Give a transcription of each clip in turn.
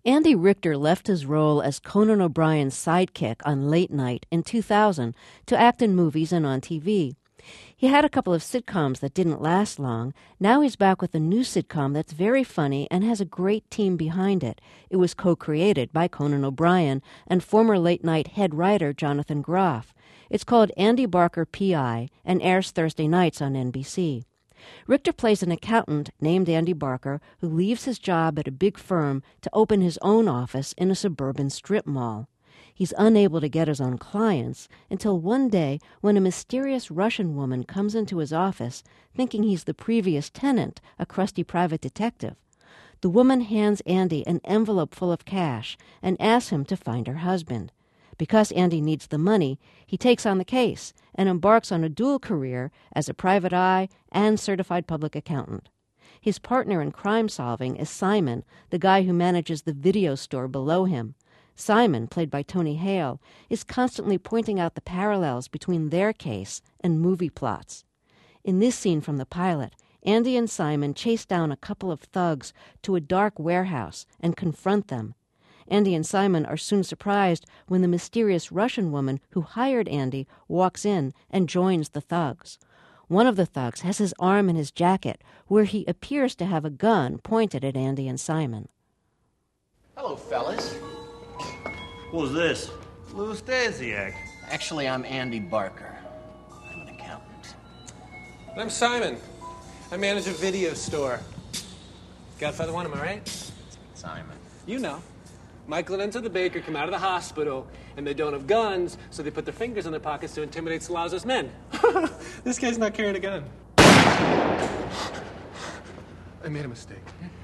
Andy Richter left his role as Conan O'Brien's sidekick on Late Night in 2000 to act in movies and on TV. He had a couple of sitcoms that didn't last long. Now he's back with a new sitcom that's very funny and has a great team behind it. It was co-created by Conan O'Brien and former Late Night head writer Jonathan Groff. It's called Andy Barker, P.I., and airs Thursday nights on NBC. Richter plays an accountant named Andy Barker who leaves his job at a big firm to open his own office in a suburban strip mall. He's unable to get his own clients until one day when a mysterious Russian woman comes into his office thinking he's the previous tenant, a crusty private detective. The woman hands Andy an envelope full of cash and asks him to find her husband. Because Andy needs the money, he takes on the case and embarks on a dual career as a private eye and certified public accountant. His partner in crime solving is Simon, the guy who manages the video store below him. Simon, played by Tony Hale, is constantly pointing out the parallels between their case and movie plots. In this scene from the pilot, Andy and Simon chase down a couple of thugs to a dark warehouse and confront them. Andy and Simon are soon surprised when the mysterious Russian woman who hired Andy walks in and joins the thugs. One of the thugs has his arm in his jacket, where he appears to have a gun pointed at Andy and Simon. Hello, fellas. Who's this? Lou Stasiak. Actually, I'm Andy Barker. I'm an accountant. And I'm Simon. I manage a video store. Godfather 1, am I right? Simon. You know. Michael and Enzo the baker come out of the hospital, and they don't have guns, so they put their fingers in their pockets to intimidate Salazar's men. This guy's not carrying a gun. I made a mistake.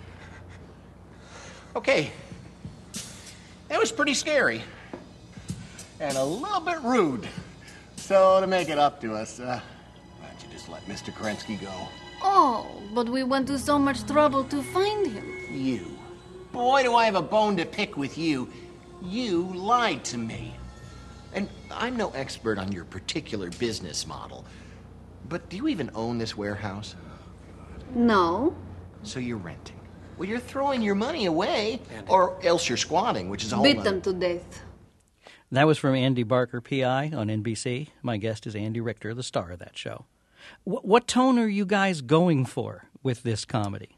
Okay. That was pretty scary. And a little bit rude. So, to make it up to us, why don't you just let Mr. Kerensky go? Oh, but we went to so much trouble to find him. You. Boy, do I have a bone to pick with you. You lied to me. And I'm no expert on your particular business model. But do you even own this warehouse? No. So you're renting. Well, you're throwing your money away, or else you're squatting, which is a whole Beat them to death. That was from Andy Barker, P.I. on NBC. My guest is Andy Richter, the star of that show. What tone are you guys going for with this comedy?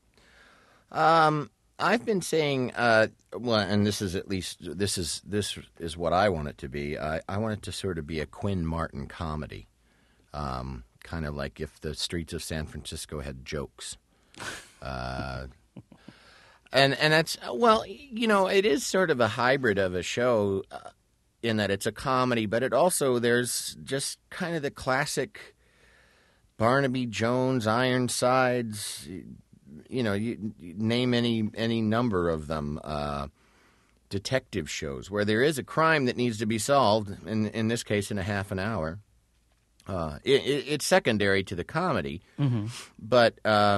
I've been saying, well, and this is what I want it to be. I want it to sort of be a Quinn Martin comedy, kind of like if the streets of San Francisco had jokes, and that's, well, you know, it is sort of a hybrid of a show in that it's a comedy, but it also, there's just kind of the classic Barnaby Jones, Ironsides. You know, you name any number of them, detective shows where there is a crime that needs to be solved, in this case in a half an hour. It's secondary to the comedy, but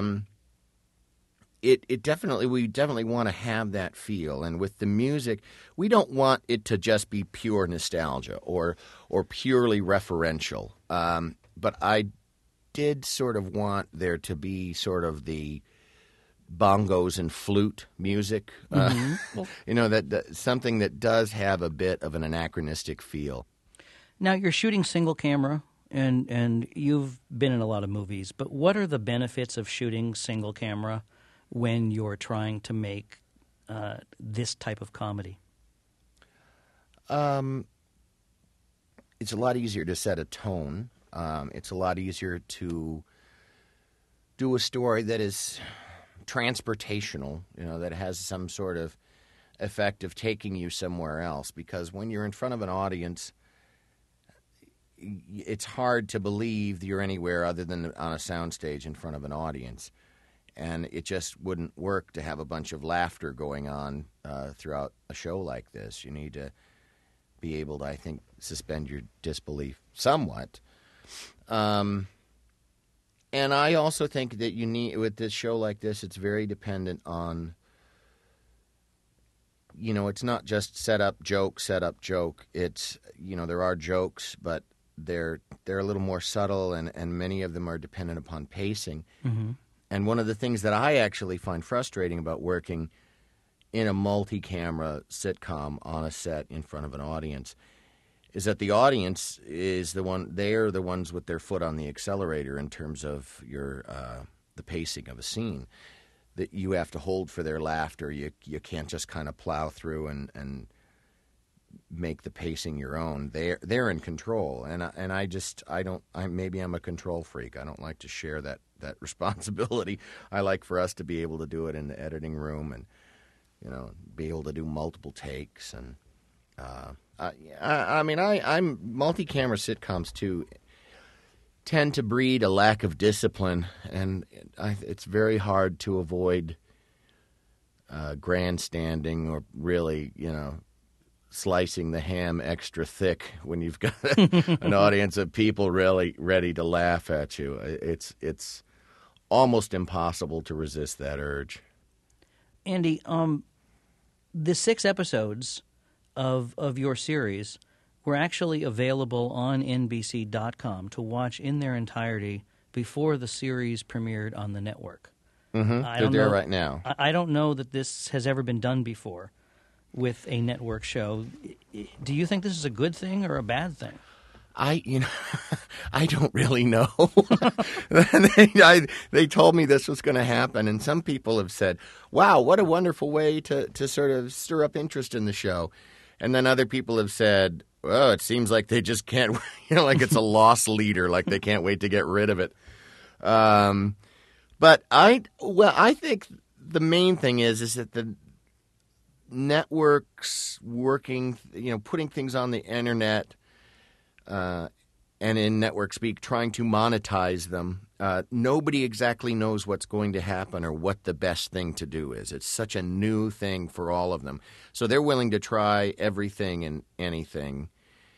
we definitely want to have that feel. And with the music, we don't want it to just be pure nostalgia or purely referential. But I did sort of want there to be sort of the bongos and flute music, you know, that something that does have a bit of an anachronistic feel. Now, you're shooting single camera, and you've been in a lot of movies, but what are the benefits of shooting single camera when you're trying to make this type of comedy? It's a lot easier to set a tone. It's a lot easier to do a story that is transportational, you know, that has some sort of effect of taking you somewhere else. Because when you're in front of an audience, it's hard to believe you're anywhere other than on a soundstage in front of an audience. And it just wouldn't work to have a bunch of laughter going on throughout a show like this. You need to be able to, I think, suspend your disbelief somewhat. And I also think that you need, with this show like this, it's very dependent on, you know, it's not just set up, joke. It's, you know, there are jokes, but they're a little more subtle, and many of them are dependent upon pacing. And one of the things that I actually find frustrating about working in a multi-camera sitcom on a set in front of an audience is that the audience is they're the ones with their foot on the accelerator in terms of the pacing of a scene. That you have to hold for their laughter. You can't just kind of plow through and make the pacing your own. They're in control, and maybe I'm a control freak. I don't like to share that responsibility. I like for us to be able to do it in the editing room and be able to do multiple takes. And I'm multi-camera sitcoms too tend to breed a lack of discipline, and it's very hard to avoid grandstanding or really, slicing the ham extra thick when you've got an audience of people really ready to laugh at you. It's almost impossible to resist that urge. Andy, the 6 episodes of your series were actually available on NBC.com to watch in their entirety before the series premiered on the network. Mm-hmm. They're there right now. I don't know that this has ever been done before with a network show. Do you think this is a good thing or a bad thing? I don't really know. They told me this was going to happen, and some people have said, wow, what a wonderful way to sort of stir up interest in the show. And then other people have said, well, it seems like they just can't, like it's a loss leader, like they can't wait to get rid of it. But I think the main thing is that the networks working, putting things on the internet and in network speak, trying to monetize them. Nobody exactly knows what's going to happen or what the best thing to do is. It's such a new thing for all of them. So they're willing to try everything and anything.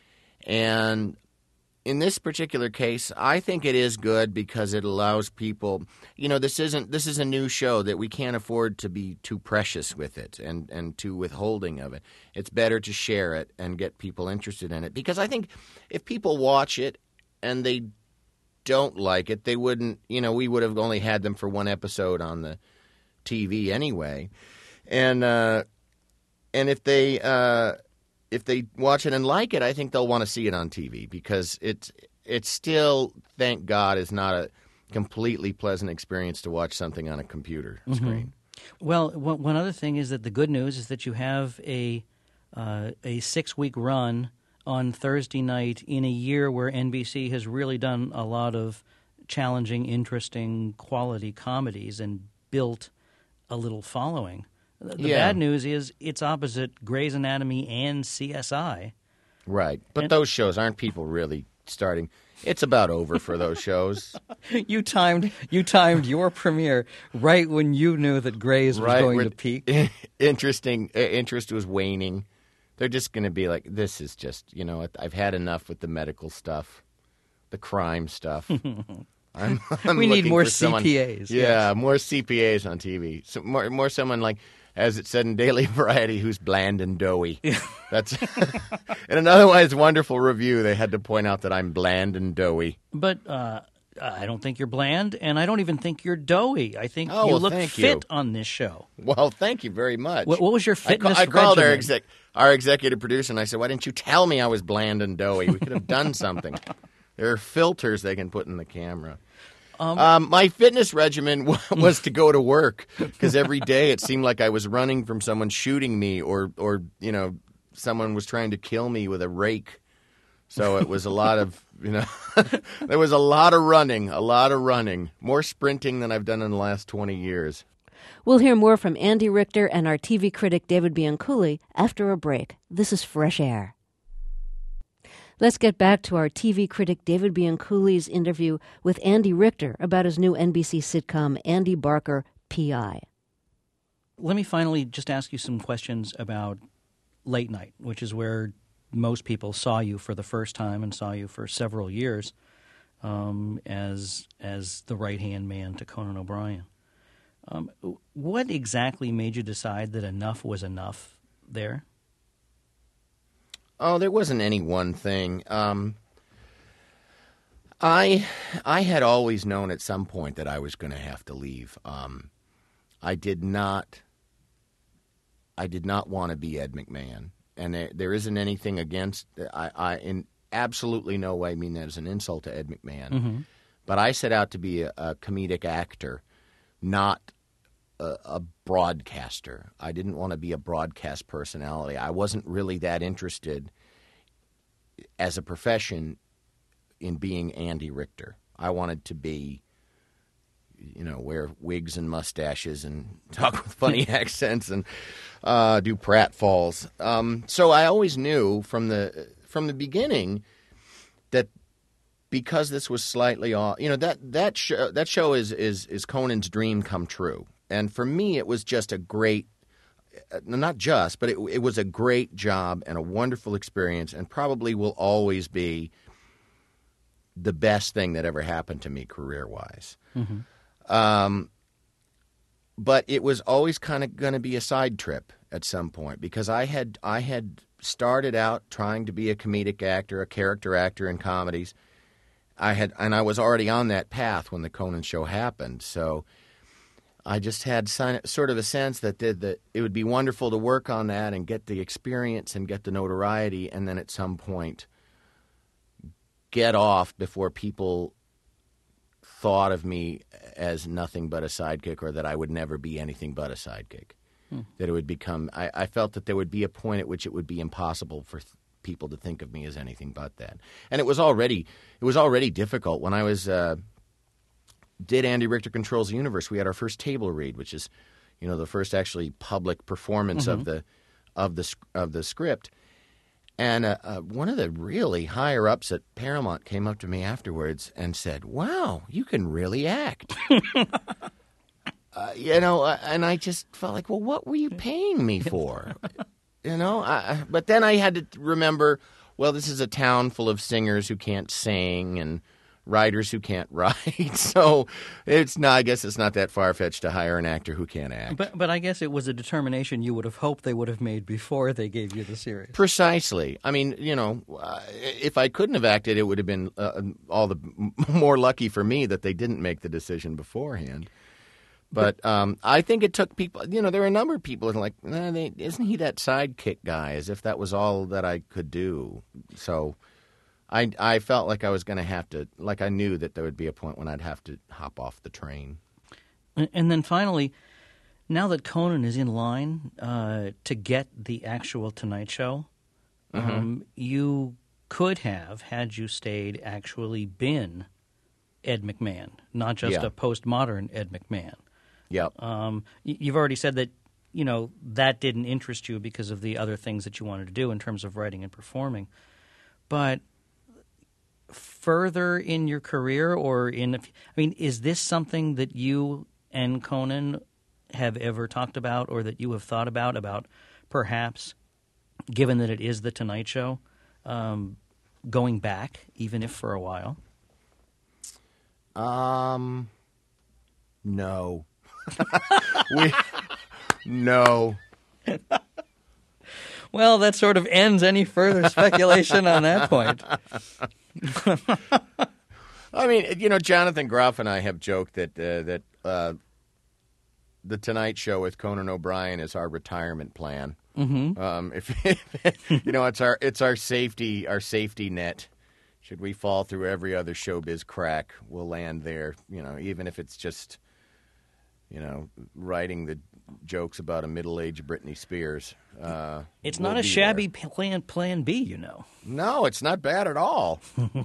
And in this particular case, I think it is good because it allows people, this is a new show that we can't afford to be too precious with it and too withholding of it. It's better to share it and get people interested in it, because I think if people watch it and they don't like it, they wouldn't, we would have only had them for one episode on the TV anyway. And if they watch it and like it, I think they'll want to see it on TV, because it's still, thank God, is not a completely pleasant experience to watch something on a computer screen. Well, one other thing is that the good news is that you have a 6-week run on Thursday night in a year where NBC has really done a lot of challenging, interesting, quality comedies and built a little following. The bad news is it's opposite Grey's Anatomy and CSI. Right. But those shows, aren't people really starting? It's about over for those shows. You timed your premiere right when you knew that Grey's was going to peak. Interest was waning. They're just going to be like, this is just, I've had enough with the medical stuff, the crime stuff. We need more CPAs. Yeah, more CPAs on TV. So more someone like, as it said in Daily Variety, who's bland and doughy. That's in an otherwise wonderful review, they had to point out that I'm bland and doughy. But I don't think you're bland, and I don't even think you're doughy. I think you look fit on this show. Well, thank you very much. What was your fitness I called regimen? our executive producer, and I said, why didn't you tell me I was bland and doughy? We could have done something. There are filters they can put in the camera. My fitness regimen was to go to work, because every day it seemed like I was running from someone shooting me or someone was trying to kill me with a rake. So it was a lot of, there was a lot of running, more sprinting than I've done in the last 20 years. We'll hear more from Andy Richter and our TV critic David Bianculli after a break. This is Fresh Air. Let's get back to our TV critic David Bianculli's interview with Andy Richter about his new NBC sitcom, Andy Barker, P.I. Let me finally just ask you some questions about late night, which is where most people saw you for the first time and saw you for several years as the right-hand man to Conan O'Brien. What exactly made you decide that enough was enough there? Oh, there wasn't any one thing. I had always known at some point that I was going to have to leave. I did not I did not want to be Ed McMahon. And there isn't anything against, I in absolutely no way mean that as an insult to Ed McMahon. Mm-hmm. But I set out to be a comedic actor, not a broadcaster. I didn't want to be a broadcast personality. I wasn't really that interested as a profession in being Andy Richter. I wanted to be, wear wigs and mustaches and talk with funny accents and do pratfalls. So I always knew from the beginning that because this was slightly off, that show is Conan's dream come true. And for me, it was just a great, not just, but it was a great job and a wonderful experience, and probably will always be the best thing that ever happened to me career-wise. Mm-hmm. But it was always kind of going to be a side trip at some point, because I had started out trying to be a comedic actor, a character actor in comedies. I was already on that path when the Conan show happened, so I just had sort of a sense that it would be wonderful to work on that and get the experience and get the notoriety, and then at some point get off before people thought of me as nothing but a sidekick, or that I would never be anything but a sidekick. That it would become, I felt that there would be a point at which it would be impossible for people to think of me as anything but that. And it was already difficult. When I was did Andy Richter Controls the Universe, we had our first table read, which is, the first actually public performance mm-hmm. of the script. And one of the really higher ups at Paramount came up to me afterwards and said, "Wow, you can really act." And I just felt like, well, what were you paying me for? But then I had to remember, well, this is a town full of singers who can't sing and writers who can't write. So I guess it's not that far-fetched to hire an actor who can't act. But I guess it was a determination you would have hoped they would have made before they gave you the series. Precisely. I mean, if I couldn't have acted, it would have been all the more lucky for me that they didn't make the decision beforehand. But I think it took people, there are a number of people who are like, isn't he that sidekick guy, as if that was all that I could do. So I felt like I was going to have to, like I knew that there would be a point when I'd have to hop off the train. And then finally, now that Conan is in line to get the actual Tonight Show, mm-hmm. You could have, had you stayed, actually been Ed McMahon, not just a postmodern Ed McMahon. Yep. You've already said that, that didn't interest you because of the other things that you wanted to do in terms of writing and performing. But further in your career is this something that you and Conan have ever talked about, or that you have thought about perhaps, given that it is the Tonight Show, going back, even if for a while? No. No. Well, that sort of ends any further speculation on that point. I mean, Jonathan Groff and I have joked that the Tonight Show with Conan O'Brien is our retirement plan. Mm-hmm. It's our safety net. Should we fall through every other showbiz crack, we'll land there. Even if it's just, writing the jokes about a middle-aged Britney Spears. It's not a shabby plan B, No, it's not bad at all.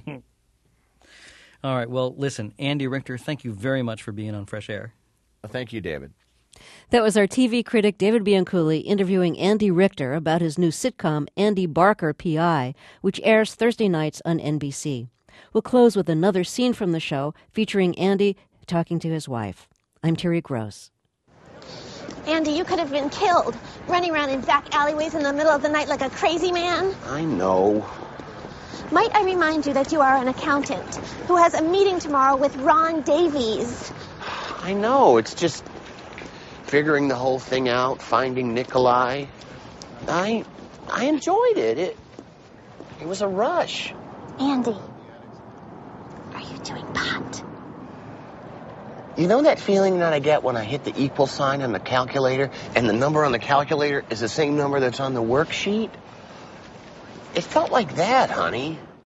All right. Well, listen, Andy Richter, thank you very much for being on Fresh Air. Thank you, David. That was our TV critic David Bianculli interviewing Andy Richter about his new sitcom, Andy Barker, P.I., which airs Thursday nights on NBC. We'll close with another scene from the show featuring Andy talking to his wife. I'm Terry Gross. Andy, you could have been killed, running around in back alleyways in the middle of the night like a crazy man. I know. Might I remind you that you are an accountant who has a meeting tomorrow with Ron Davies? I know. It's just figuring the whole thing out, finding Nikolai. I enjoyed it. It was a rush. Andy, are you doing pot? You know that feeling that I get when I hit the equal sign on the calculator and the number on the calculator is the same number that's on the worksheet? It felt like that, honey.